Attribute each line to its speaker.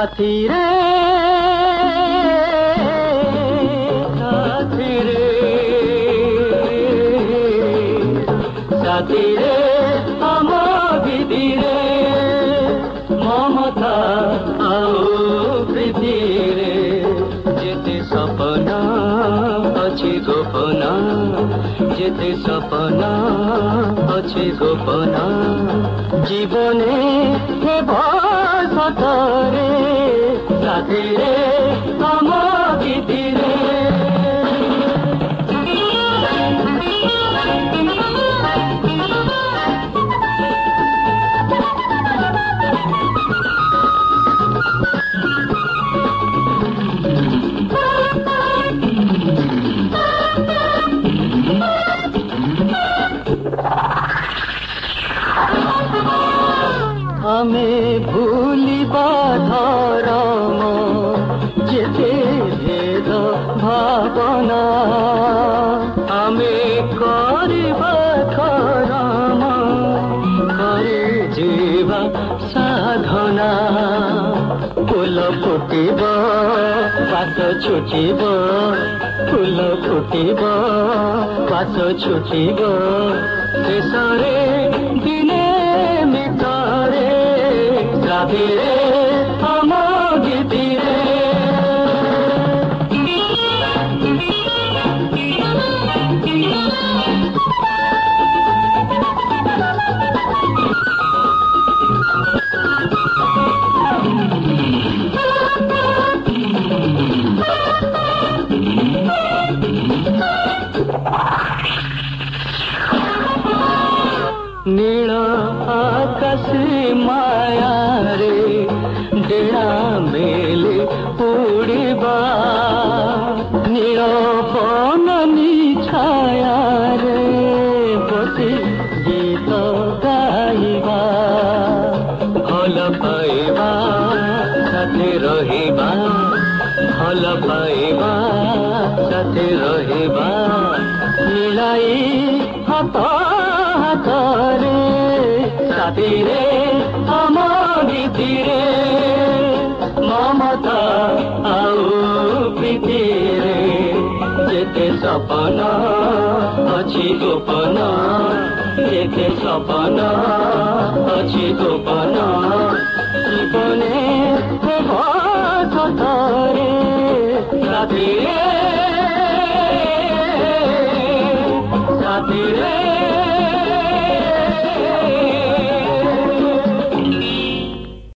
Speaker 1: साथी रे साथी रे साथी रे आम दिदी रे ममता आउ प्रीति रे जेते सपना अछि गोपना जेते सपना अछि गोपना जीवने हेब सतरे साथी रे आम दिदी रे हमें भूलिबा धरम जेते भेद भावना हमें करिबा करम करे जीवा साधना फूल फुटिब पात छुटिब फूल फुटिब पात छुटिब शेषरे दिने मिटरे साथी रे आम दिदी रे नील आकाश माया रे डेड़ा मेले उड़िबा नील बननी छाया रे बसी गीत गाइबा भल पाइबा साथे रहिबा भल पाइबा साथे रहिबा मिलाई हाथ हाथरे साथी रे आम दिदी रे ममता आउ प्रीति रे जेते सपना अछि गोपना जेते सपना अछि गोपना जीवने हेब सतरे साथी रे साथी रे